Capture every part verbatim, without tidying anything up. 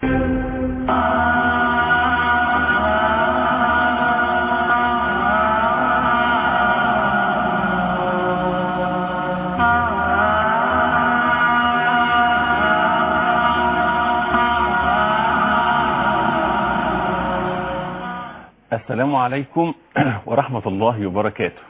السلام عليكم ورحمة الله وبركاته.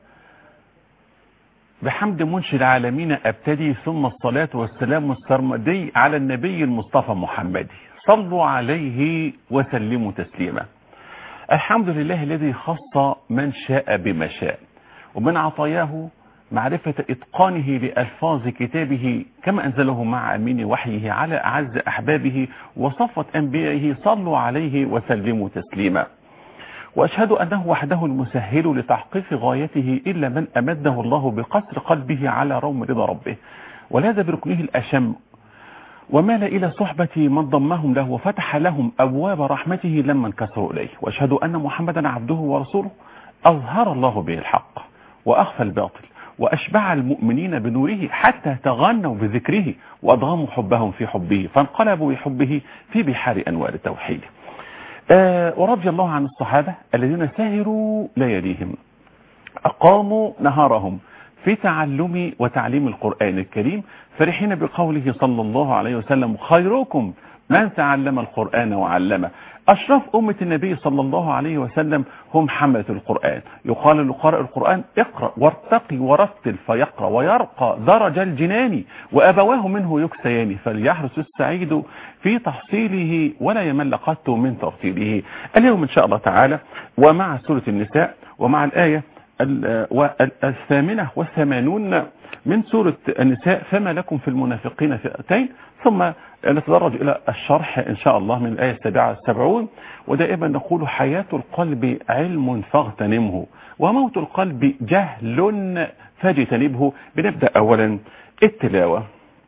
بحمد منشئ العالمين أبتدي، ثم الصلاة والسلام السرمدي على النبي المصطفى محمد، صلوا عليه وسلموا تسليما. الحمد لله الذي خص من شاء بما شاء، ومن عطاياه معرفة إتقانه لألفاظ كتابه كما أنزله مع أمين وحيه على أعز أحبابه وصفة أنبيائه، صلوا عليه وسلموا تسليما. وأشهد أنه وحده المسهل لتحقيق غايته، إلا من أمده الله بقصر قلبه على روم رضا ربه، ولاذ بركنه الأشم، ومال إلى صحبة من ضمهم له وفتح لهم أبواب رحمته لما انكسروا إليه. وأشهد أن محمدا عبده ورسوله، أظهر الله به الحق وأخفى الباطل، وأشبع المؤمنين بنوره حتى تغنوا بذكره، وأضغموا حبهم في حبه، فانقلبوا بحبه في بحار أنوار التوحيد. آه ورضي الله عن الصحابة الذين سهروا لياليهم، أقاموا نهارهم في تعلم وتعليم القرآن الكريم، فرحين بقوله صلى الله عليه وسلم: خيركم من تعلم القرآن وعلمه. أشرف أمة النبي صلى الله عليه وسلم هم حملة القرآن. يقال لقارئ القرآن: اقرأ وارتقي ورتل فيقرأ ويرقى درج الجنان، وأبواه منه يكسيان، فليحرص السعيد في تحصيله ولا يمل قط من ترتيله. اليوم إن شاء الله تعالى ومع سورة النساء، ومع الآية الثامنة والثمانون من سورة النساء: فما لكم في المنافقين فئتين، ثم نتدرج إلى الشرح إن شاء الله من الآية السابعة السبعون. ودائما نقول: حياة القلب علم فاغتنمه، وموت القلب جهل فاجتنبه. بنبدأ أولا التلاوة.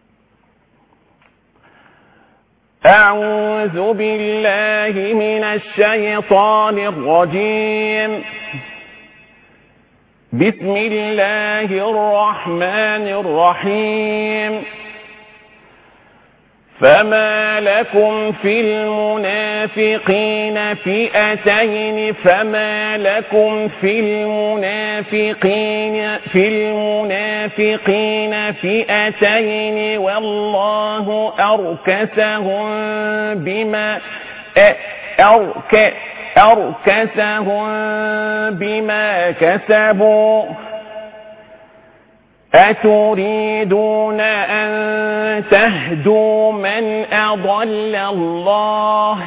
أعوذ بالله من الشيطان الرجيم. بسم الله الرحمن الرحيم. فما لكم في المنافقين فئتين فما لكم في المنافقين في المنافقين فئتين والله أركسهم بما أرك أركسهم بما كسبوا. أتريدون أن تهدوا من أضل الله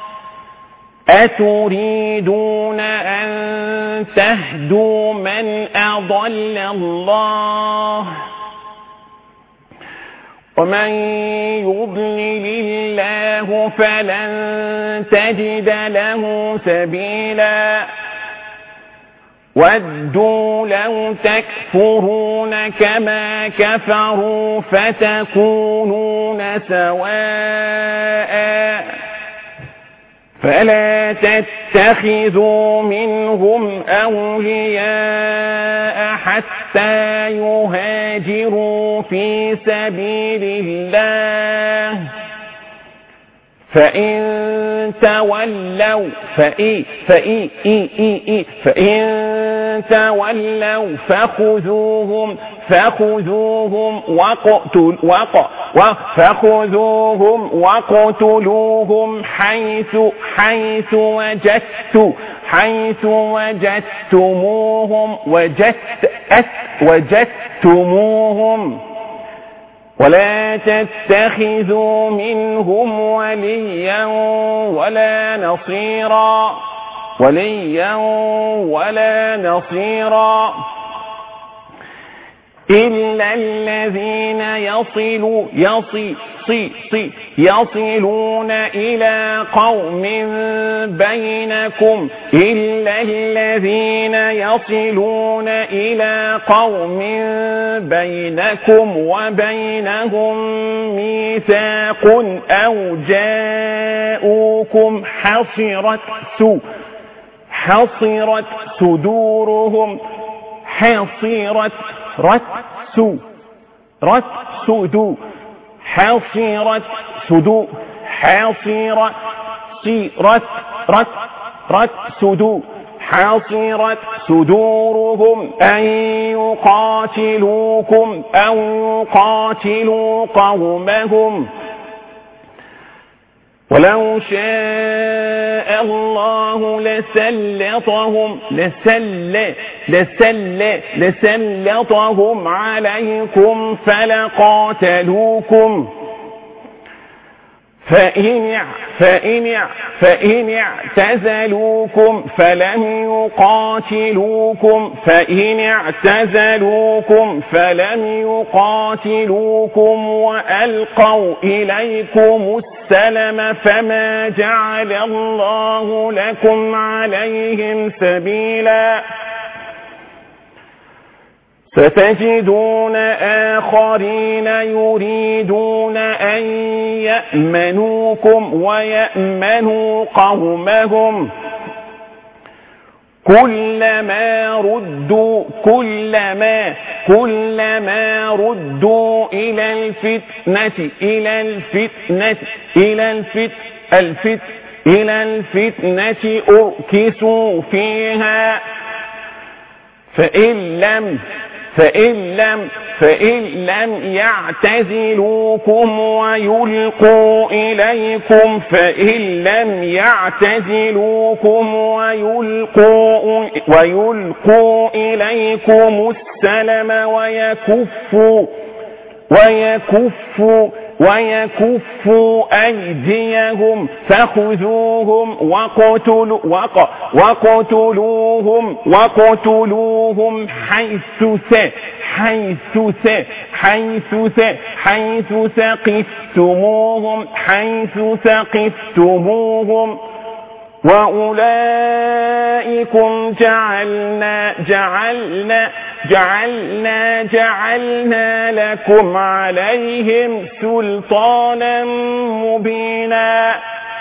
أتريدون أن تهدوا من أضل الله ومن يضلل الله فلن تجد له سبيلا. ودوا لو تكفرون كما كفروا فتكونون سواء فلا تتخذوا منهم أولياء حتى يهاجروا في سبيل الله فإن تولوا فإي فإي إي إي إي فإن تولوا فخذوهم فخذوهم وقتل وق فخذوهم وقتلوهم حيث حيث وجدتم حيث وجدتموهم وجدت وجدتموهم ولا تتخذوا منهم وليا ولا نصيرا وليا ولا نصيرا إلا الذين يصلوا يصي صي صي يصلون إلى قوم بينكم إلا الذين يصلون إلى قوم بينكم وبينهم ميثاق أو جاءوكم حصرت سو حصرت صدورهم حصرت رتسو رتسدو حصرت صدور حاصرت صيرت رت رت صدور حاصرت صدورهم أن يقاتلوكم أو يقاتلوا قومهم ولو شاء الله لسلطهم لسل لسل لسلطهم عليكم فلقاتلوكم فإن فإن فإن اعتزلوكم فلم يقاتلوكم فإن اعتزلوكم فلم يقاتلوكم وألقوا إليكم السلم فما جعل الله لكم عليهم سبيلا ستجدون آخرين يريدون أن يأمنوكم ويأمنوا قومهم كلما ردوا كلما كلما ردوا إلى الفتنة إلى الفتنة إلى الفت الفت إلى الفتنة أركسوا فيها فإن لم فإن لم فإن لم يعتزلوكم ويلقوا إليكم فإن لم يعتزلوكم ويلقوا ويلقوا إليكم السلم ويكفوا ويكفوا ويكفوا أيديهم فخذوهم وقتلوا وق وقتلوهم وقتلوهم حيث س حيث س حيث س حيث ثقفتموهم حيث ثقفتموهم وأولئكم جعلنا جعلنا جعلنا جعلنا لكم عليهم سلطانا مبينا.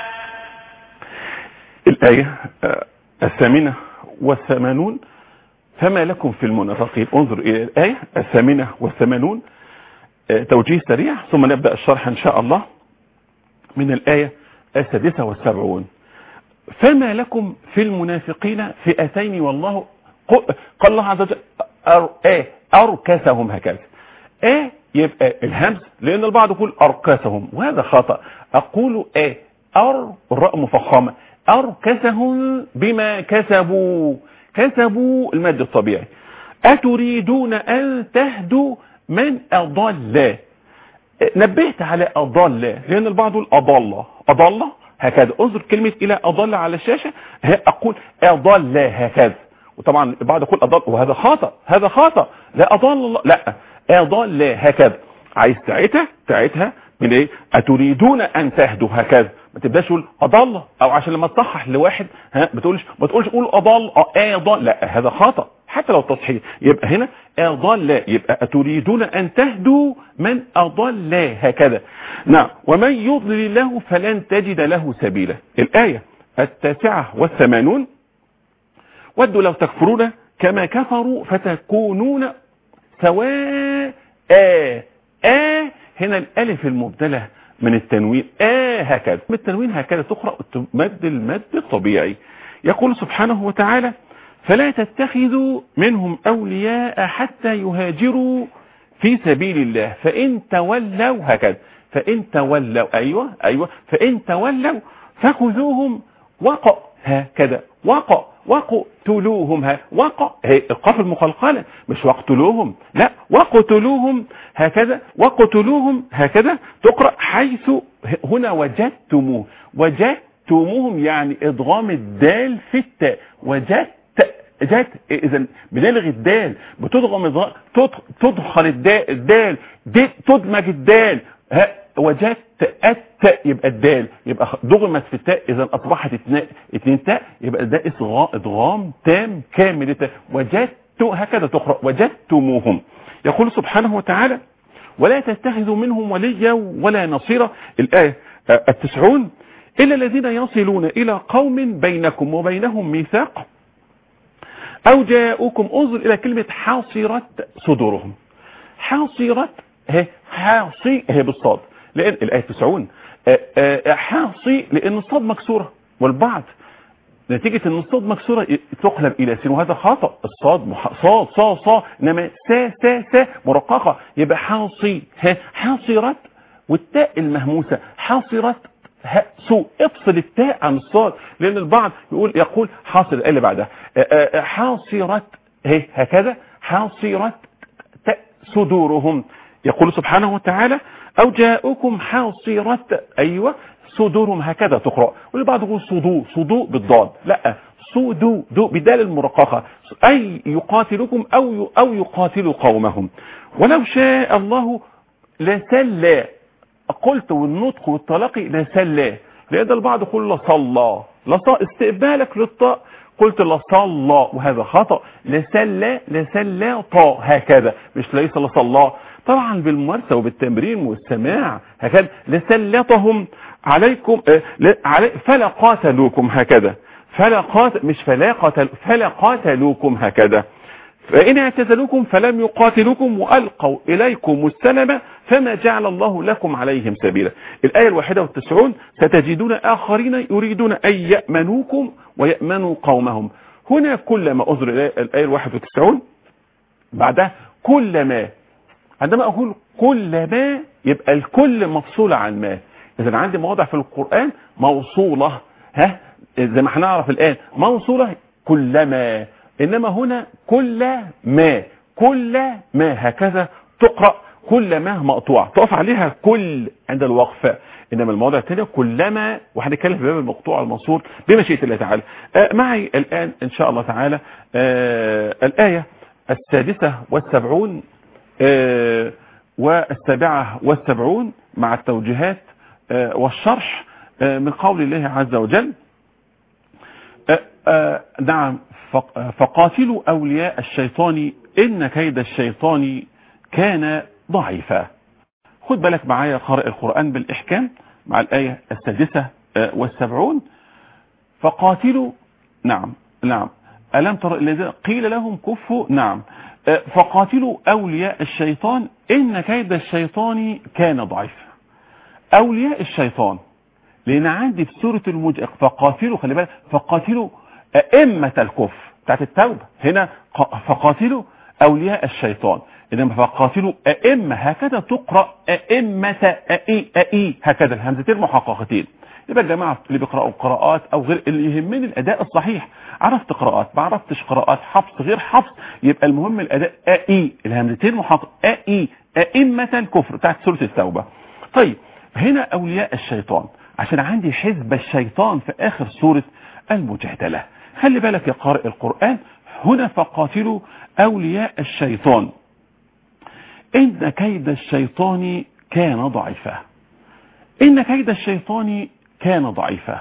الآية الثامنة والثمانون فما لكم في المنافقين. انظر إلى الآية الثامنة والثمانون توجيه سريع ثم نبدأ الشرح إن شاء الله من الآية السادسة والسبعون. فما لكم في المنافقين فئتين والله قال الله عز وجل أر... ايه أركسهم هكذا ايه يبقى الهمز لأن البعض يقول أركسهم وهذا خطأ. أقول ايه أر الراء مفخمة أركسهم بما كسبوا كسبوا المد الطبيعي. أتريدون أن تهدوا من أضل. نبهت على أضل لأن البعض يقول أضل أضل هكذا. انظر كلمة إلى أضل على الشاشة أقول أضل هكذا وطبعا البعض يقول أضل وهذا خطأ هذا خطأ لا أضل الله لا أضل هكذا. عايز تعيتها تعيتها من ايه أتريدون أن تهدوا هكذا ما تبداش تقول أضل أو عشان لما تصحح لواحد ها بتقولش ما تقولش قول أضل أضل لا هذا خطأ حتى لو تصحيح. يبقى هنا أضل يبقى أتريدون أن تهدوا من أضل هكذا. نعم ومن يضلل الله فلن تجد له سبيلا. الآية التاسعة والثمانون ودوا لو تكفرون كما كفروا فتكونون سواء آه آه هنا الألف المبدلة من التنوين آه هكذا من التنوين هكذا تقرأ تمد المد الطبيعي. يقول سبحانه وتعالى فلا تتخذوا منهم أولياء حتى يهاجروا في سبيل الله فإن تولوا هكذا فإن تولوا أيوة أيوة فإن تولوا فخذوهم وقع هكذا وقع وقتلوهم ها وقع هي القاف المقلقلة مش وقتلوهم لا وقتلوهم هكذا وقتلوهم هكذا تقرأ حيث هنا وجدتموه وجدتموهم يعني إضغام الدال في التاء وجدت جت اذا بنلغي الدال بتضغم تدخل الدال الدال دي تدمج الدال وجدت الت يبقى الدال يبقى ضغمت في التاء اذا اصبحت اتنين تاء يبقى ده ادغام تام كامل. وجدت هكذا تقرأ وجدتموهم. يقول سبحانه وتعالى ولا تتخذوا منهم وليا ولا نصيرا. الآية التسعون إلا الذين يصلون إلى قوم بينكم وبينهم ميثاق أو جاءوكم. انظر إلى كلمة حاصرت صدورهم حاصرت هي حاصي هي بالصاد لأن الآية تسعون حاصي لان الصاد مكسورة، والبعض نتيجة ان الصاد مكسورة تقلب الى سين، وهذا خطأ. الصاد مح... صاد صاد صاد انما سا سا سا مرققة، يبقى حاصي حاصرت، والتاء المهموسة حاصرت سوء. افصل التاء عن الصاد، لان البعض يقول يقول حاصر اللي بعدها حاصرت هي هكذا، حاصرت صدورهم. يقول سبحانه وتعالى او جاءكم حاصرت، ايوه صدورهم هكذا تقرأ. والبعض يقول صدو صدو بالضاد، لا صدو دو بدال المرققة، اي يقاتلكم او او يقاتلوا قومهم. ولو شاء الله لسلى، قلت والنطق والتلقي لسلى، لأن البعض يقول لصلى لصا استقبالك للطاء، قلت لصلى وهذا خطأ. لسلى لسلى طاء هكذا، مش ليس لصلى. طبعا بالممارسة وبالتمرين والسماع هكذا. لسلطهم عليكم فلا قاتلوكم هكذا، فلا قاتل مش فلا قاتل فلا قاتلوكم هكذا. فإن اعتزلوكم فلم يقاتلوكم وألقوا إليكم السلم فما جعل الله لكم عليهم سبيلا. الآية الواحدة والتسعون ستجدون آخرين يريدون أن يأمنوكم ويأمنوا قومهم. هنا كلما أنظر الآية الواحدة والتسعون بعدها كلما، عندما أقول كلما يبقى الكل مفصولة عن ما. إذا عندي مواضع في القرآن موصولة، ها زي ما هنعرف الآن موصولة كلما، إنما هنا كل ما كل ما هكذا تقرأ. كل ما مقطوع تقف عليها كل عند الوقفة، إنما المواضع الثانية كلما. وهنتكلم في باب المقطوع المنصور بمشيئة الله تعالى. آه معي الآن إن شاء الله تعالى آه الآية السادسة والسبعون آه والسابعة والسبعون مع التوجيهات آه والشرح آه من قول الله عز وجل آه آه نعم فقاتلوا أولياء الشيطان إن كيد الشيطان كان ضعيفا. خد بالك معايا قارئ القرآن بالإحكام مع الآية السادسة والسبعون. فقاتلوا نعم نعم ألم تر الذين قيل لهم كفوا، نعم فقاتلوا أولياء الشيطان إن كيد الشيطان كان ضعيفا. أولياء الشيطان، لأن عندي في سورة المج فقاتلوا، خلي بالك فقاتلوا أئمة الكفر بتاعت التوبة، هنا فقاتلوا أولياء الشيطان، إنما فقاتلوا أئمة هكذا تقرأ أئمة أئي أئي هكذا الهمزتين محققتين. يبقى الجماعة اللي بيقرأوا قراءات أو غير، اللي يهمني الأداء الصحيح. عرفت قراءات ما عرفتش قراءات حفص غير حفص، يبقى المهم الأداء أئي الهمزتين محقق أئي أئمة الكفر بتاعت سورة التوبة. طيب هنا أولياء الشيطان عشان عندي حزب الشيطان في آخر سورة المجادلة. خلي بالك يا قارئ القرآن، هنا فقاتلوا أولياء الشيطان إن كيد الشيطان كان ضعيفا. إن كيد الشيطان كان ضعيفا.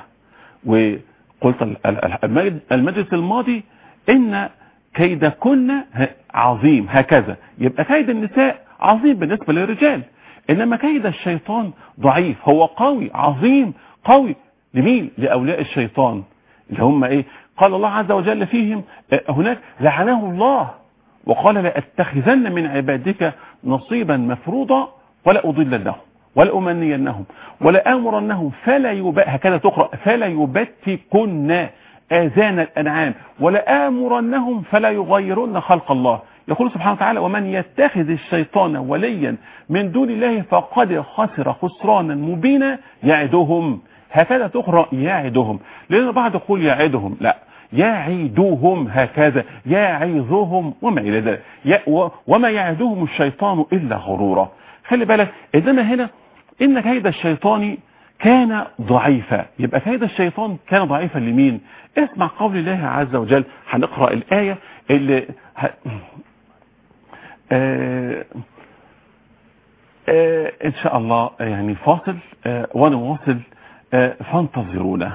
وقلت المجلس الماضي إن كيدكن عظيم هكذا، يبقى كيد النساء عظيم بالنسبة للرجال، إنما كيد الشيطان ضعيف. هو قوي عظيم قوي لمين؟ لأولياء الشيطان اللي هم إيه؟ قال الله عز وجل فيهم هناك لعنه الله وقال لأتخذن من عبادك نصيبا مفروضا ولا أضلنهم ولا أمنينهم ولا آمرنهم فلا يبت، هكذا تقرأ فلا يبتكن آذان الأنعام ولا آمرنهم فلا يغيرن خلق الله. يقول سبحانه وتعالى ومن يتخذ الشيطان وليا من دون الله فقد خسر خسرانا مبينا يعدهم، هكذا تقرأ يعدهم، لأن البعض يقول يعدهم، لا يعيدوهم هكذا يعيظهم وما إلى ذلك، وما يعدهم الشيطان إلا غرورا. خلي بالك إنما هنا إن كيد الشيطان كان ضعيفا، يبقى كيد الشيطان كان ضعيفا لمين؟ اسمع قول الله عز وجل. هنقرأ الآية اللي ه... آه... آه... إن شاء الله يعني فاصل آه... ونواصل آه... فانتظرونا.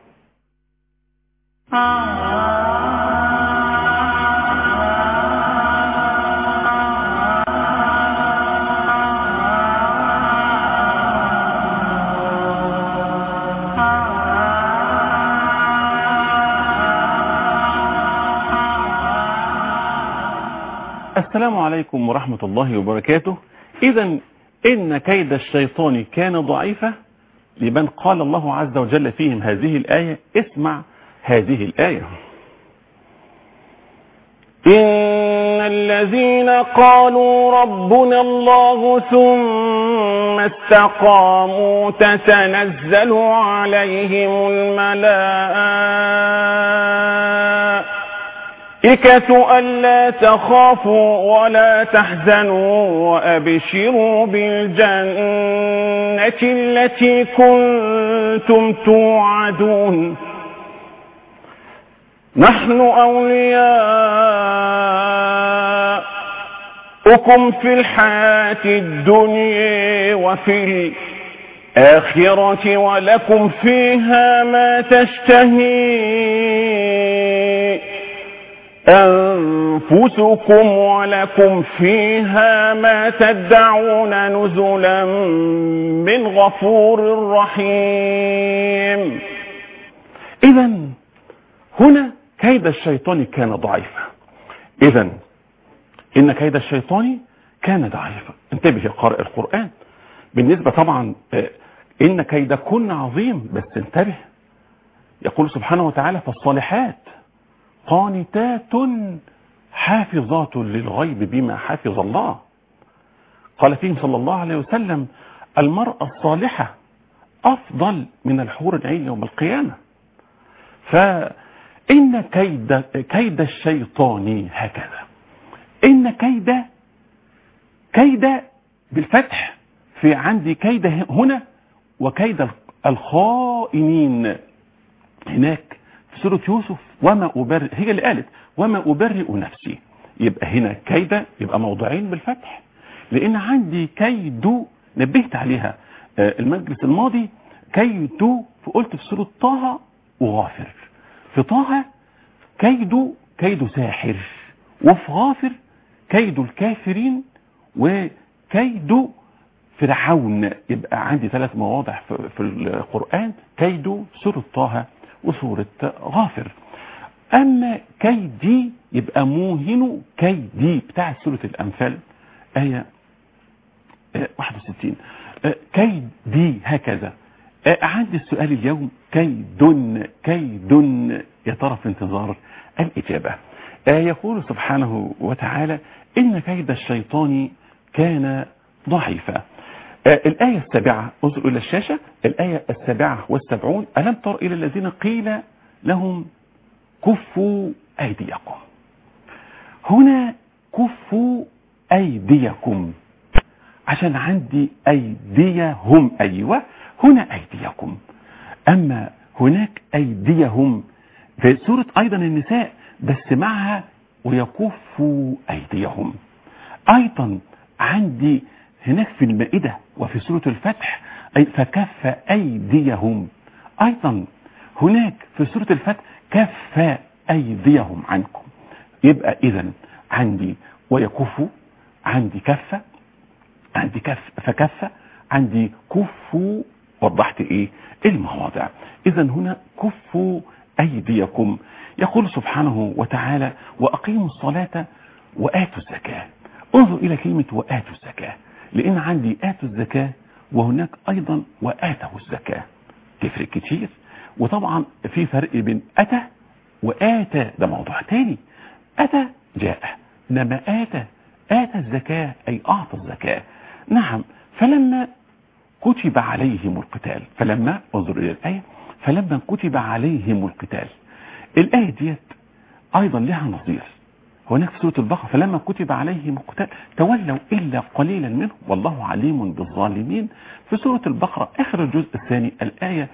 السلام عليكم ورحمة الله وبركاته. إذا إن كيد الشيطان كان ضعيفا لمن قال الله عز وجل فيهم هذه الآية. اسمع هذه الآية: إن الذين قالوا ربنا الله ثم استقاموا تتنزل عليهم الملائكة ألا تخافوا ولا تحزنوا وأبشروا بالجنة التي كنتم توعدون نحن أولياؤكم في الحياة الدنيا وفي الآخرة ولكم فيها ما تشتهي أنفسكم ولكم فيها ما تدعون نزلا من غفور رحيم. إذن هنا كيد الشيطان كان ضعيفا. إذن إن كيد الشيطان كان ضعيفا. انتبه يا قارئ القرآن. بالنسبة طبعا إن كيدكن عظيم، بس انتبه. يقول سبحانه وتعالى: فالصالحات قانتات حافظات للغيب بما حفظ الله. قال فيهم صلى الله عليه وسلم: المرأة الصالحة أفضل من الحور العين يوم القيامة. فإن كيد, كيد الشيطان هكذا. إن كيد كيد بالفتح، في عندي كيد هنا وكيد الخائنين هناك في سورة يوسف. وما أبرئ، هي اللي قالت وما أبرئ نفسي. يبقى هنا كيد يبقى موضعين بالفتح، لأن عندي كيد نبهت عليها المجلس الماضي. كيد فقلت في سورة طه وغافر. في طه كيد كيد ساحر، وفي غافر كيد الكافرين وكيد فرعون. يبقى عندي ثلاث مواضع في القرآن: كيد سورة طه وسورة غافر. أما كيدي يبقى موهن كيدي بتاع سورة الأنفال آية واحد وستين. كيدي هكذا. عندي السؤال اليوم: كيد كيد يا ترى في انتظار الإجابة. يقول سبحانه وتعالى: إن كيد الشيطان كان ضعيفا. الآية السابعة، انظروا إلى الشاشة، الآية السابعة والسبعون: ألم تر إلى الذين قيل لهم كفوا أيديكم. هنا كفوا أيديكم عشان عندي أيديهم. أيوة هنا أيديكم، أما هناك أيديهم في سورة أيضا النساء، بس معها ويكفوا أيديهم. أيضا عندي هناك في المائدة وفي سورة الفتح أي فكف أيديهم. أيضا هناك في سورة الفتح كف أيديهم عنكم. يبقى إذن عندي ويكفوا، عندي كف، عندي كف فكف، عندي كفوا. وضحت إيه المواضع. إذن هنا كفوا أيديكم. يقول سبحانه وتعالى: وأقيموا الصلاة وآتوا الزكاة. انظر إلى كلمة وآتوا الزكاة، لأن عندي آتوا الزكاة وهناك أيضا وآتوا الزكاة، تفرق كتير. وطبعا في فرق بين أتى وآتى، ده موضوع تاني. أتى جاء، إنما آتى آتى الزكاة أي أعطى الزكاة. نعم. فلما كتب عليهم القتال، فلما انظر إلى الآية: فلما كتب عليهم القتال. الآية ديت أيضا لها نظير هناك في سورة البقرة: فلما كتب عليهم القتال تولوا إلا قليلا منهم والله عليم بالظالمين. في سورة البقرة آخر الجزء الثاني الآية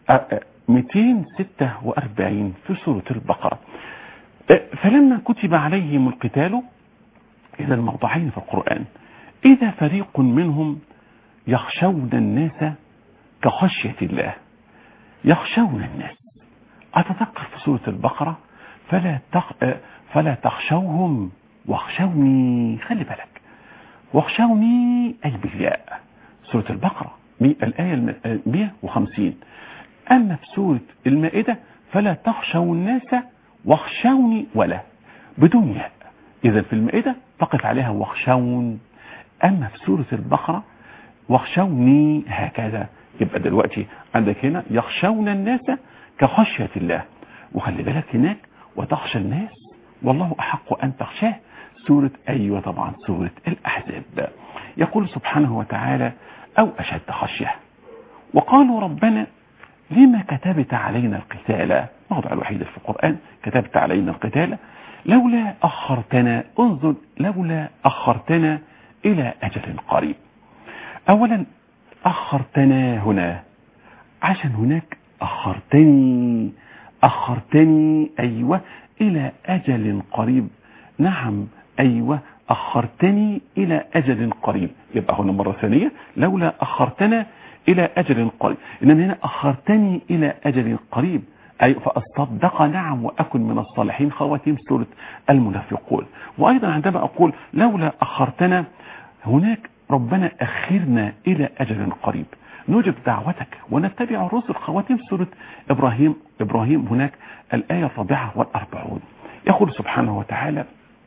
مئتين وستة وأربعين في سورة البقرة. فلما كتب عليهم القتال، إذا الموضعين في القرآن: إذا فريق منهم يخشون الناس كخشية الله. يخشون الناس. أتذكر في سورة البقرة: فلا تخ... فلا تخشوهم واخشوني. خلي بالك، واخشوني أي بالياء. سورة البقرة الآية مئة وخمسين. أما في سورة المائدة: فلا تخشوا الناس واخشوني ولا بدون ياء. إذا في المائدة تقف عليها واخشون. أما في سورة البقرة: واخشوني هكذا يبقى دلوقتي عندك هنا يخشون الناس كخشية الله، وخلي بالك هناك وتخشى الناس والله أحق أن تخشاه، سورة أيوة طبعا سورة الأحزاب. يقول سبحانه وتعالى أو أشد خشية. وقالوا ربنا لما كتبت علينا القتال، موضع الوحيد في القرآن كتبت علينا القتال لولا أخرتنا، انظر لولا أخرتنا إلى أجل قريب. أولا أخرتنا هنا عشان هناك أخرتني أخرتني أيوة إلى أجل قريب. نعم أيوة أخرتني إلى أجل قريب. يبقى هنا مرة ثانية لولا أخرتنا إلى أجل قريب، إنما هنا أخرتني إلى أجل قريب أي فأصدق نعم وأكن من الصالحين، خواتيم سورة المنافقون. وأيضا عندما أقول لولا أخرتنا هناك ربنا أخرنا إلى أجل قريب نجب دعوتك ونتبع الرسل، خواتيم سورة إبراهيم إبراهيم هناك الآية الرابعة والأربعون. يقول سبحانه وتعالى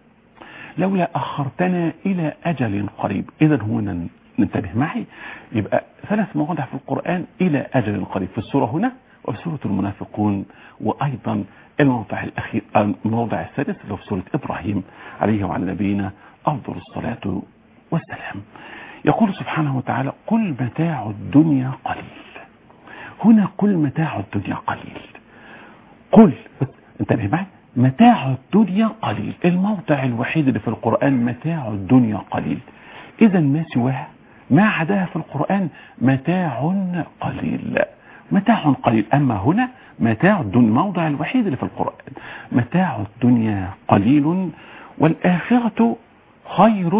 لولا أخرتنا إلى أجل قريب. إذا هنا ننتبه معي، يبقى ثلاث مواضع في القرآن إلى أجل قريب، في السورة هنا وفي سورة المنافقون، وأيضا الموضع الأخير الموضع السادس اللي في سورة إبراهيم عليه وعلى نبينا أفضل الصلاة والسلام. يقول سبحانه وتعالى قل متاع الدنيا قليل. هنا قل متاع الدنيا قليل، قل انتبه معي متاع الدنيا قليل، الموضع الوحيد اللي في القرآن متاع الدنيا قليل. إذا ما سواها ما عداها في القرآن متاع قليل، متاع قليل. أما هنا متاع الدنيا الموضع الوحيد اللي في القرآن متاع الدنيا قليل والآخرة خير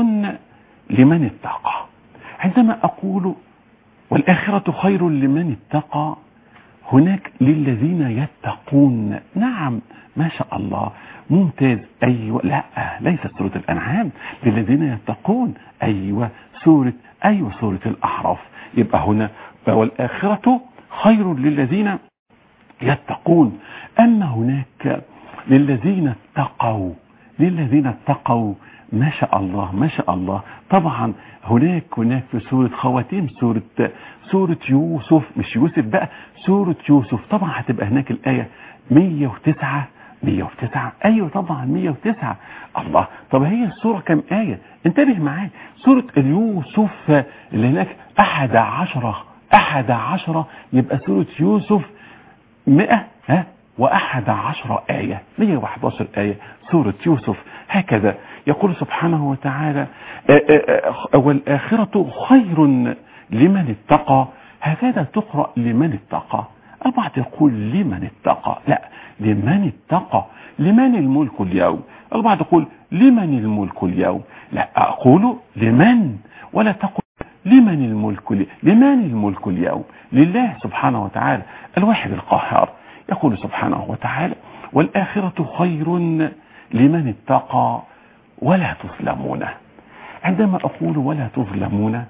لمن اتقى. عندما أقول والآخرة خير لمن اتقى هناك للذين يتقون. نعم ما شاء الله ممتاز. أيوة لا ليست سورة الأنعام، للذين يتقون أيوة سورة أيوة سورة الأحراف. يبقى هنا والآخرة خير للذين يتقون. أما هناك للذين اتقوا للذين اتقوا ما شاء الله ما شاء الله. طبعا هناك هناك في سورة خواتيم سورة سورة يوسف، مش يوسف بقى سورة يوسف، طبعا هتبقى هناك الآية مية وتسعة مية وتسعة أيوة طبعا مية وتسعة. الله طب هي السورة كم آية؟ انتبه معايا سورة اليوسف اللي هناك أحد عشرة أحد عشرة يبقى سورة يوسف مئة ها وأحد عشر آية مية وأحد عشر آية سورة يوسف. هكذا يقول سبحانه وتعالى والآخرة خير لمن اتقى. هكذا تقرأ لمن اتقى. البعض يقول لمن اتقى، لا لمن اتقى. لمن الملك اليوم؟ البعض يقول لمن الملك اليوم؟ لا أقول لمن ولا تقل لمن الملك اليوم. لمن الملك اليوم؟ لله سبحانه وتعالى الواحد القهار. يقول سبحانه وتعالى والآخرة خير لمن اتقى ولا تظلمون. عندما أقول ولا تظلمون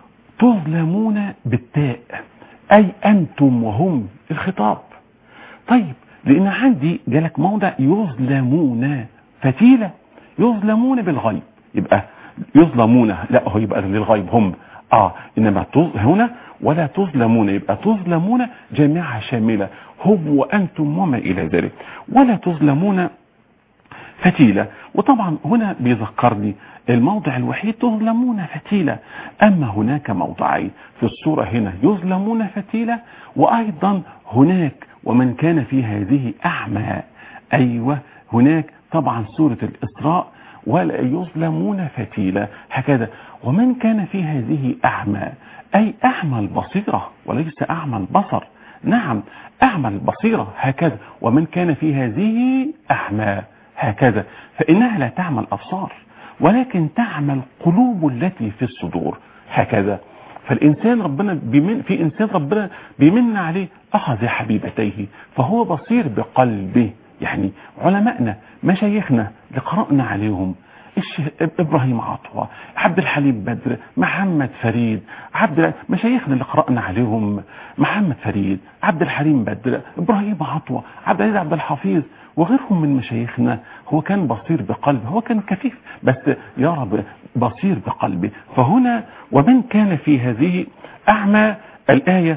تظلمون بالتاء أي أنتم وهم الخطاب. طيب لأن عندي جالك موضع يظلمون فتيلة، يظلمون بالغيب يبقى يظلمون لا هو يبقى للغيب هم آه إنما هنا ولا تظلمون يبقى تظلمون جميعها شاملة هم وأنتم وما إلى ذلك. ولا تظلمون فتيلة. وطبعا هنا بيذكرني الموضع الوحيد تظلمون فتيلة. أما هناك موضعين في السورة هنا يظلمون فتيلة وأيضا هناك ومن كان في هذه أعمى. أيوة هناك طبعا سورة الإسراء ولا يظلمون فتيلة. هكذا ومن كان في هذه أعمى أي أعمى البصيرة وليس أعمى البصر. نعم أعمى البصيرة. هكذا ومن كان في هذه أعمى هكذا فإنها لا تعمى الأبصار ولكن تعمى القلوب التي في الصدور. هكذا فالإنسان ربنا بيمن في إنسان ربنا بيمن عليه أخذ حبيبتيه فهو بصير بقلبه. يعني علماءنا مشايخنا اللي قرأنا عليهم إبراهيم عطوة، عبد الحليم بدر، محمد فريد، عبد مشايخنا اللي قرأنا عليهم محمد فريد، عبد الحليم بدر، إبراهيم عطوة، عبد العزيز عبد الحفيظ وغيرهم من مشايخنا. هو كان بصير بقلبه، هو كان كفيف بس يرى بصير بقلبه. فهنا ومن كان في هذه أعمى الآية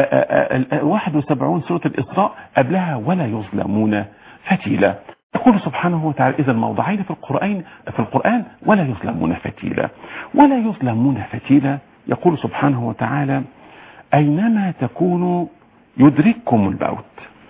واحد وسبعين سورة الإسراء قبلها ولا يظلمون فتيلا. يقول سبحانه وتعالى إذا الموضعين في القرآن في القرآن ولا يظلمون فتيلا. ولا يظلمون فتيلا يقول سبحانه وتعالى أينما تكونوا يدرككم الموت.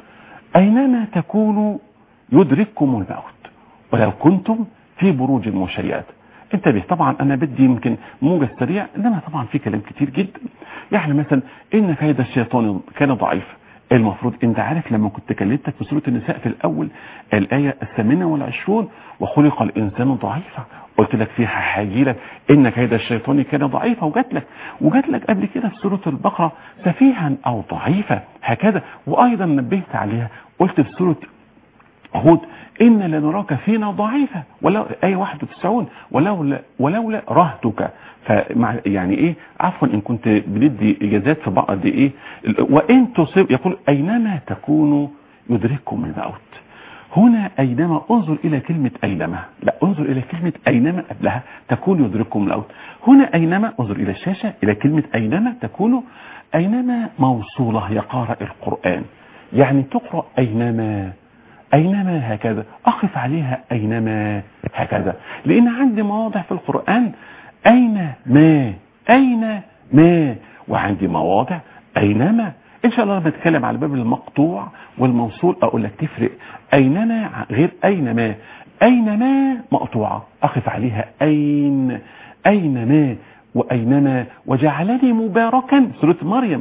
أينما تكونوا يدرككم الموت ولو كنتم في بروج مشيدة. انتبه، طبعا انا بدي يمكن موجز سريع، انما طبعا في كلام كتير جدا. يعني مثلا ان كيد الشيطان كان ضعيف. المفروض انت عارف لما كنت كلمتك في سورة النساء في الاول الآية الثامنة والعشرون وخلق الانسان ضعيفا، قلت لك فيها هاجي لك ان كيد الشيطان كان ضعيفا، وجات لك وجات لك قبل كده في سورة البقرة سفيها او ضعيفا هكذا، وايضا نبهت عليها قلت في سورة هود إن لنراك فينا ضعيفة، ولو آية واحد وتسعين ولولا ولولا رهتك. فمع يعني إيه عفوا إن كنت بندي إجازات في بعض إيه وإن تصيب يقول أينما تكونوا يدرككم الموت. هنا أينما انظر إلى كلمة أينما، لا انظر إلى كلمة أينما قبلها تكون يدرككم الموت. هنا أينما انظر إلى الشاشة إلى كلمة أينما تكونوا. أينما موصولة يا قارئ القرآن، يعني تقرأ أينما أينما هكذا، أقف عليها أينما هكذا، لأن عندي مواضع في القرآن أين ما أين ما وعندي مواضع أينما. إن شاء الله لما نتكلم على باب المقطوع والموصول أقول لك تفرق أينما غير أينما. أينما مقطوعة أقف عليها أين أينما وأينما وجعلني مباركا سورة مريم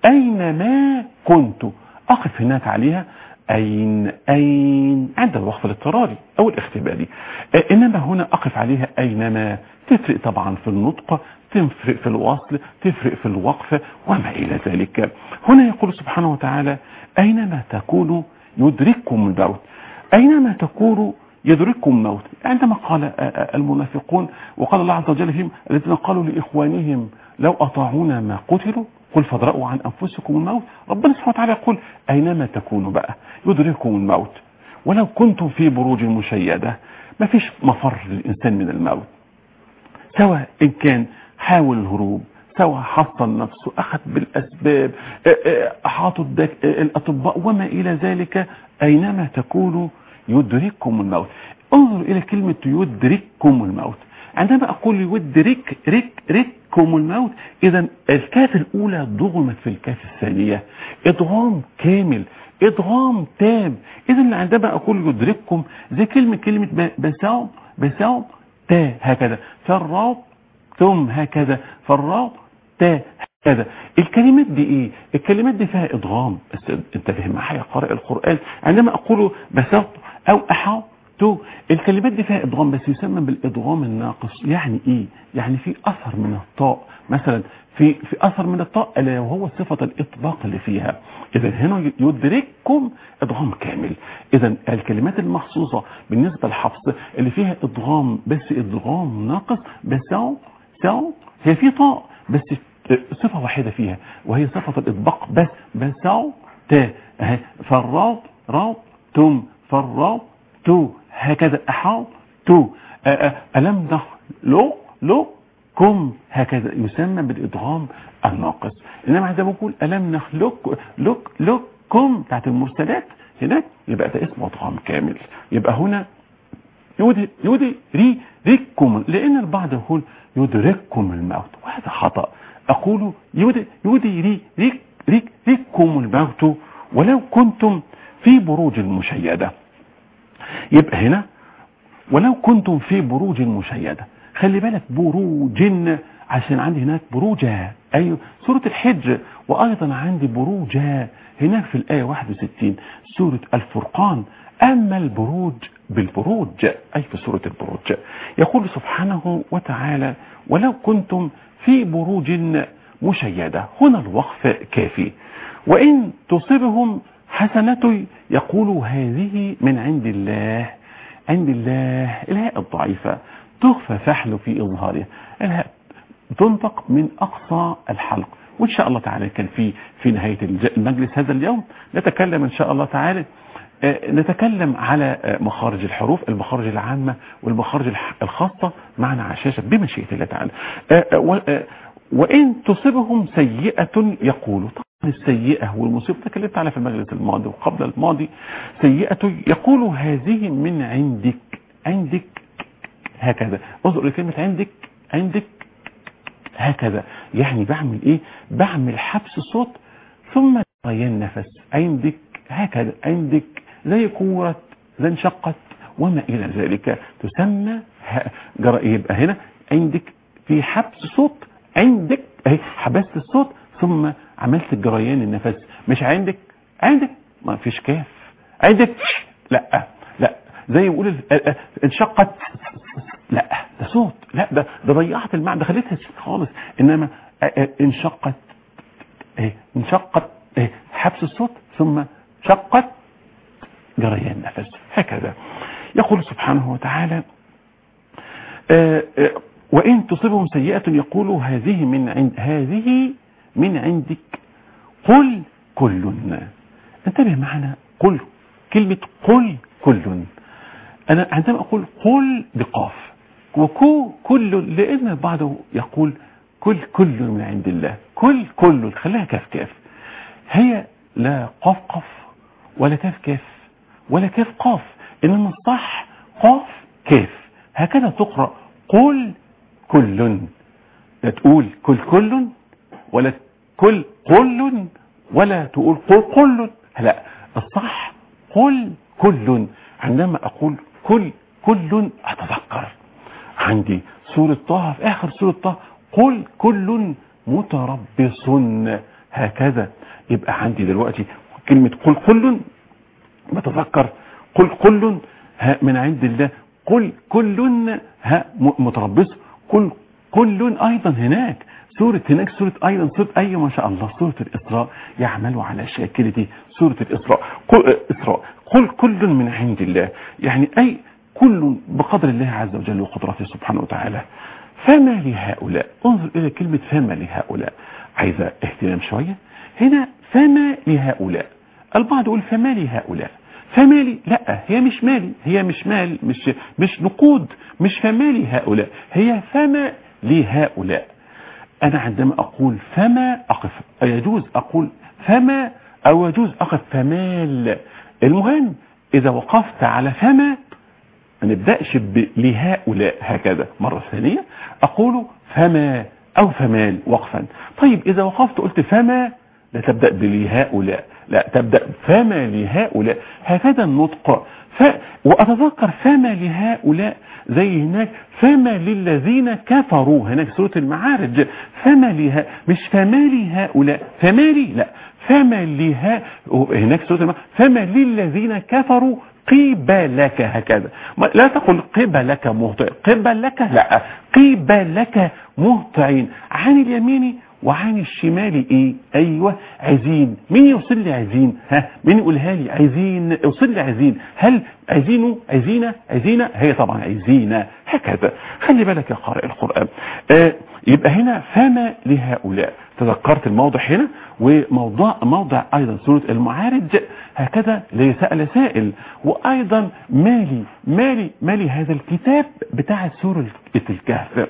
أينما كنت أقف هناك عليها أين أين عند الوقف الاضطراري أو الاختباري. إنما هنا أقف عليها أينما. تفرق طبعا في النطق، تفرق في الوصل، تفرق في الوقف وما إلى ذلك. هنا يقول سبحانه وتعالى أينما تكونوا يدرككم الموت. أينما تكونوا يدرككم الموت. عندما قال المنافقون وقال الله عز وجل فيهم الذين قالوا لإخوانهم لو أطاعونا ما قتلوا قل فادرأوا عن أنفسكم الموت. ربنا سبحانه وتعالى يقول أينما تكونوا بقى يدرككم الموت ولو كنتم في بروج مشيدة. ما فيش مفر للإنسان من الموت، سواء إن كان حاول الهروب، سواء حصن نفسه، أخذ بالأسباب، أحاطوا الأطباء وما إلى ذلك. أينما تكونوا يدرككم الموت. انظروا إلى كلمة يدرككم الموت. عندما أقول يدرك رك رككم الموت، إذا الكاف الأولى ضغمت في الكاف الثانية إضغام كامل، إضغام تام. إذا عندما أقول يدرككم زي كلمة كلمة بساو بساو تا هكذا، فالراء ثم هكذا، فالراء تا هكذا. الكلمات دي إيه؟ الكلمات دي فيها إضغام. انتبه معايا قارئ القرآن، عندما أقول بساط أو أحاط تو الكلمات دي فيها ادغام بس يسمى بالادغام الناقص. يعني ايه؟ يعني في اثر من الطاء مثلا، في في اثر من الطاء الا وهو صفه الاطباق اللي فيها. اذا هنا يدرككم ادغام كامل. اذا الكلمات المخصوصه بالنسبه للحفظ اللي فيها ادغام بس ادغام ناقص بساو ساو هي في طاء بس صفه واحده فيها وهي صفه الاطباق بس بساو تا اهي، فالراء راء ثم فالراء تو هكذا، أحاط تو ألم نخلق لو كم هكذا يسمى بالإدغام الناقص. إنما عندما بقول ألم نخلق لك لكم بتاعت المرسلات هناك يبقى ده اسمه إدغام كامل. يبقى هنا يودي يودي ري ريكم، لأن البعض يقول يدرككم الموت وهذا خطأ. أقول يودي يودي ري ريك ريك ريكم الموت ولو كنتم في بروج مشيدة. يبقى هنا ولو كنتم في بروج مشيدة. خلي بالك بروج عشان عندي هناك بروجة، أيوة سورة الحجر، وأيضا عندي بروجة هناك في الآية واحد وستين سورة الفرقان. أما البروج بالبروج أي في سورة البروج يقول سبحانه وتعالى ولو كنتم في بروج مشيدة. هنا الوقف كافي. وإن تصبهم حسنة يقولوا هذه من عند الله. عند الله الهاء الضعيفة تخفى فحل في إظهارها، الهاء تنطق من أقصى الحلق. وإن شاء الله تعالى كان في في نهاية المجلس هذا اليوم نتكلم إن شاء الله تعالى نتكلم على مخارج الحروف، المخارج العامة والمخارج الخاصة معنا على الشاشة بمشيئة الله تعالى. وإن تصبهم سيئة يقولوا. طبعا السيئة والمصيبة تكلمت عليها في المجلس الماضي وقبل الماضي. سيئة يقول هذه من عندك، عندك هكذا. انظر لكلمة عندك، عندك هكذا، يعني بعمل ايه؟ بعمل حبس صوت ثم غيان نفس. عندك هكذا، عندك زي كورة، زي انشقت وما الى ذلك، تسمى جرى. يبقى هنا عندك في حبس صوت، عندك اهي حبست الصوت ثم عملت الجريان النفس. مش عندك عندك ما فيش كاف، عندك لا لا زي يقول انشقت، لا ده صوت، لا ده ده ضيعت المعنى، ده خليتها خالص. انما انشقت اهي، انشقت اهي حبس الصوت ثم شقت جريان نفس هكذا. يقول سبحانه وتعالى آآ آآ وإن تصبهم سيئة يقولوا هذه من عند هذه من عندك قل كل. انتبه معنا، قل كلمة قل كل. أنا عندما أقول قل بقاف وكو كل، لأن البعض يقول كل كل من عند الله، كل كل خليها كاف كاف. هي لا قاف قاف ولا كاف كاف ولا كاف قاف، إنما الصح قاف كاف، هكذا تقرأ قل كل. لا تقول كل كل ولا كل كل ولا تقول قل كل، لا الصح قل كل. عندما أقول كل كل أتذكر عندي سورة طه، في آخر سورة طه قل كل متربص هكذا. يبقى عندي دلوقتي كلمة قل كل بتذكر قل كل من عند الله، قل كل متربص، قل كل أيضا هناك سورة هناك سورة أيضا سورة أي ما شاء الله سورة الإسراء يعملوا على شاكلتي سورة الإسراء قل إسراء قل كل من عند الله، يعني أي كل بقدر الله عز وجل وقدرته سبحانه وتعالى. فما لهؤلاء، انظر إلى كلمة فما لهؤلاء، عايزة اهتمام شوية هنا. فما لهؤلاء، البعض يقول فما لهؤلاء، فمالي، لا هي مش مالي، هي مش مال، مش مش نقود، مش فمالي هؤلاء، هي فما لهؤلاء. أنا عندما أقول فما أقف، يجوز أقول فما أو يجوز أقف فمال. المهم إذا وقفت على فما ما نبدأش لهؤلاء هكذا. مرة ثانية أقول فما أو فمال وقفا. طيب إذا وقفت قلت فما لا تبدأ بلهؤلاء، لا تبدأ فما لهؤلاء، هكذا النطق. ف... وأتذكر فما لهؤلاء زي هناك فما للذين كفروا هناك سورة المعارج، فما لها مش فما لهؤلاء، فما لي لا فما لها هناك سورة المعارج فما للذين كفروا قبلك هكذا. لا تقل قبلك مهطئ، قبلك لا قبلك مهطعين عن اليمين وعن الشمال ايه؟ ايوه عزين. مين يوصل لي عزين؟ ها مين يقولها لي؟ عزين، يوصل لي عزين. هل عزينه عزينه عزينه؟ هي طبعا عزينه هكذا. خلي بالك يا قارئ القرآن. آه يبقى هنا فما لهؤلاء، تذكرت الموضع هنا. وموضوع موضع ايضا سورة المعارج هكذا لسأل سائل. وايضا مالي مالي مالي هذا الكتاب بتاع سورة الكهف.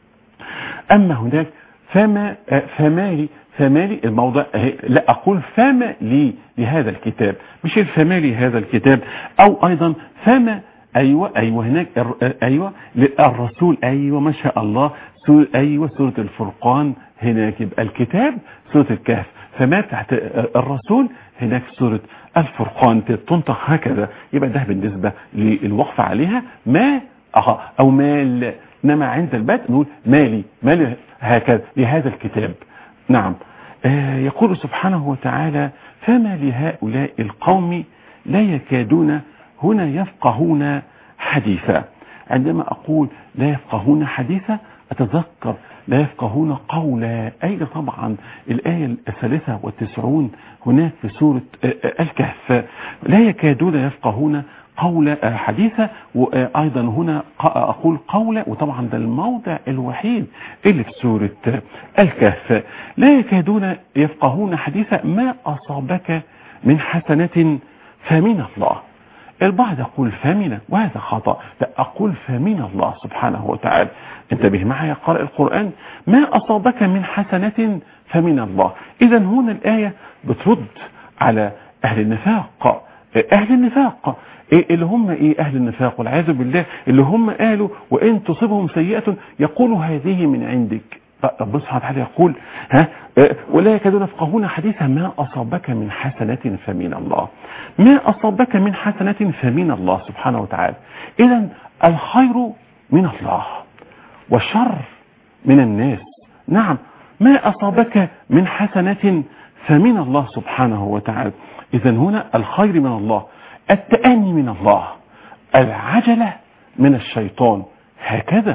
اما هناك فما فمالي فمالي الموضع لا اقول فما لي لهذا الكتاب، مش الفمالي هذا الكتاب. او ايضا فما ايوه ايوه هناك ايوه الرسول، ايوه ما شاء الله سورة ايوه سورة الفرقان هناك. يبقى الكتاب سورة الكهف، فما تحت الرسول هناك سورة الفرقان تنطق هكذا. يبقى ده بالنسبة للوقف عليها ما او مال. انما عند البدء نقول مالي مالي هكذا لهذا الكتاب. نعم. آه يقول سبحانه وتعالى فما لهؤلاء القوم لا يكادون هنا يفقهون حديثا. عندما أقول لا يفقهون حديثا أتذكر لا يفقهون قولا. أين طبعا الآية الثالثة والتسعون هناك في سورة الكهف، لا يكادون يفقهون قول حديثة. وأيضا هنا أقول قول، وطبعا ده الموضع الوحيد اللي في سورة الكهف. لا يكادون يفقهون حديثة. ما أصابك من حسنة فمن الله. البعض يقول فمن، وهذا خطأ، لا أقول فمن الله سبحانه وتعالى. انتبه معي قارئ القرآن، ما أصابك من حسنة فمن الله. إذا هنا الآية بترد على أهل النفاق. أهل النفاق إيه اللي هم إيه؟ أهل النفاق والعياذ بالله، اللي هم قالوا وإن تصبهم سيئة يقولوا هذه من عندك. ربنا سبحانه وتعالى يقول ها ولا يكادون يفقهون حديثا، ما أصابك من حسنة فمن الله. ما أصابك من حسنة فمن الله سبحانه وتعالى. إذا الخير من الله والشر من الناس. نعم، ما أصابك من حسنة فمن الله سبحانه وتعالى. إذا هنا الخير من الله، التأني من الله، العجلة من الشيطان. هكذا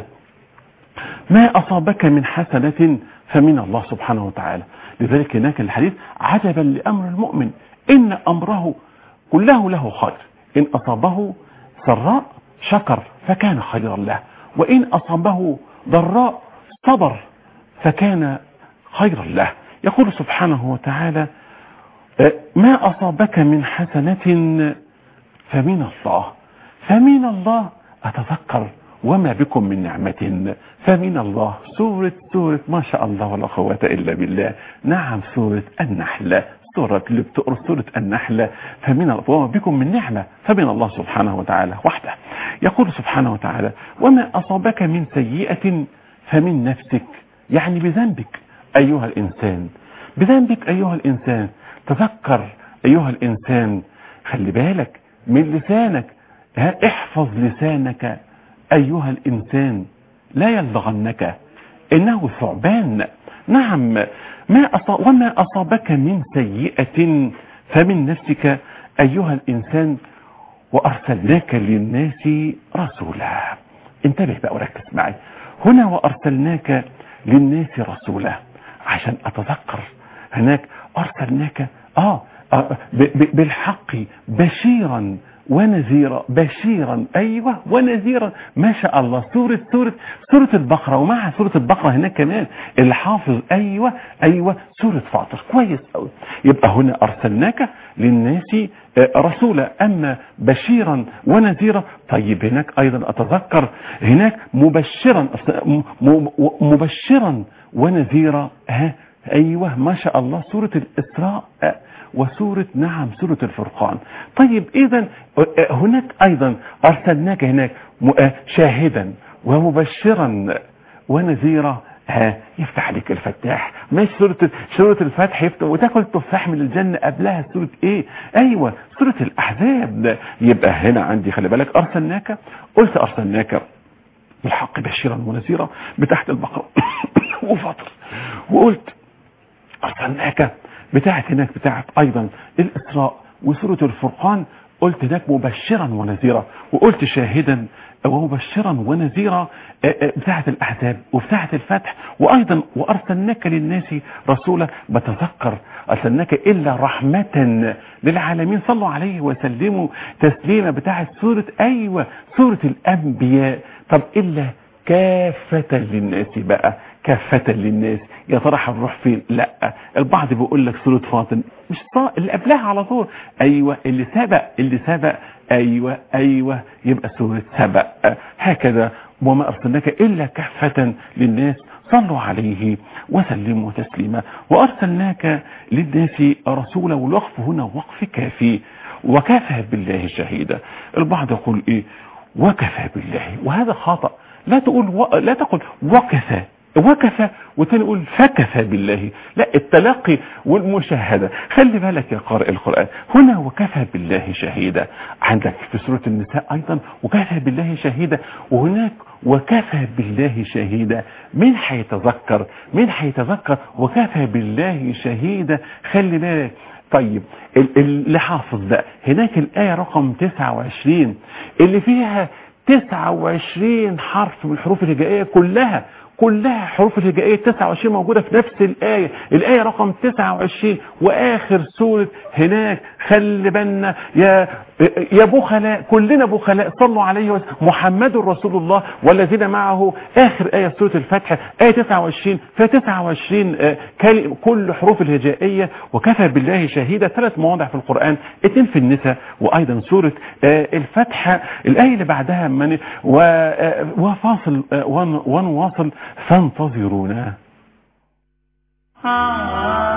ما أصابك من حسنة فمن الله سبحانه وتعالى. لذلك هناك الحديث عجبا لأمر المؤمن إن أمره كله له خير، إن أصابه سراء شكر فكان خيرا له، وإن أصابه ضراء صبر فكان خيرا له. يقول سبحانه وتعالى ما أصابك من حسنة فمن الله. فمن الله أتذكر وما بكم من نعمة فمن الله. سورة سورة ما شاء الله ولا قوة إلا بالله. نعم، سورة النحل، سورة اللي بتقرأ سورة النحل. فمن الله وما بكم من نعمة فمن الله سبحانه وتعالى وحده. يقول سبحانه وتعالى وما أصابك من سيئة فمن نفسك، يعني بذنبك أيها الإنسان، بذنبك أيها الإنسان. تذكر أيها الإنسان، خلي بالك من لسانك، احفظ لسانك أيها الإنسان لا يلغنك إنه ثعبان. نعم، ما أصاب وما أصابك من سيئة فمن نفسك أيها الإنسان وأرسلناك للناس رسولا. انتبه بقى وركز معي هنا، وأرسلناك للناس رسولا، عشان أتذكر هناك أرسلناك آه, آه بالحق بشيرا ونذيرا. بشيرا أيوة ونذيرا، ما شاء الله. سورة سورة سورة البقرة، ومع سورة البقرة هناك كمان الحافظ أيوة أيوة سورة فاطر. كويس أوي. يبقى هنا أرسلناك للناس رسولا، أما بشيرا ونذيرا. طيب هناك أيضا أتذكر هناك مبشرا مبشرا ونذيرا. ها أيوة ما شاء الله، سورة الإسراء وسورة نعم سورة الفرقان. طيب إذن هناك أيضا أرسلناك هناك شاهدا ومبشرا ونذيرا. ها يفتح لك الفتاح، مش سورة سورة الفتح يفتح وتاكل تفاح من الجنة. قبلها سورة ايه؟ ايوه سورة الأحزاب. يبقى هنا عندي خلي بالك أرسلناك، قلت أرسلناك بالحق بشيرا ونذيرا بتحت البقرة وفطر، وقلت أرسلناك بتاعت هناك بتاعت أيضا الإسراء وسورة الفرقان. قلت هناك مبشرا ونذيرا، وقلت شاهدا ومبشرا ونذيرا بتاعت الأحزاب وبتاعت الفتح. وأيضا وأرسلناك للناس رسولا. بتذكر أرسلناك إلا رحمة للعالمين. صلوا عليه وسلموا تسليما بتاعت سورة أيوة سورة الأنبياء. طب إلا كافة للناس بقى، كافة للناس. يا ترى هنروح فين؟ لا، البعض بيقول لك سورة فاطر مش صا... اللي قبلها على طول. ايوه اللي سبق اللي سبق ايوه ايوه يبقى سورة سبق. هكذا وما ارسلناك الا كافة للناس. صلوا عليه وسلموا تسليما. وارسلناك للناس رسولا، والوقف هنا وقف كافي. وكفى بالله شهيدا. البعض يقول ايه وكفى بالله، وهذا خطأ. لا تقول و... لا تقول وكفى وكفى وتاني يقول فكفى بالله. لا، التلقي والمشاهدة. خلي بالك يا قارئ القرآن، هنا وكفى بالله شهيدا. عندك في سورة النساء أيضا وكفى بالله شهيدا، وهناك وكفى بالله شهيدا. من هيتذكر من هيتذكر وكفى بالله شهيدا. خلي بالك. طيب اللي حافظ بقى هناك الآية رقم تسعة وعشرين اللي فيها تسعة وعشرين حرف من الحروف الهجائية، كلها كلها حروف الهجائية تسعة وعشرين موجودة في نفس الآية، الآية رقم تسعة وعشرين وآخر سورة هناك. خلي بالنا يا يا بخلاء، كلنا بخلاء، صلوا عليه وسلم. محمد رسول الله والذين معه، آخر آية سورة الفتح آية تسعة وعشرين، في تسعة وعشرين كل حروف الهجائية، وكفى بالله شهيدا. ثلاث مواضع في القرآن، اثنين في النساء وأيضا سورة الفتح. الآية اللي بعدها من وفاصل ونواصل، فانتظرونا.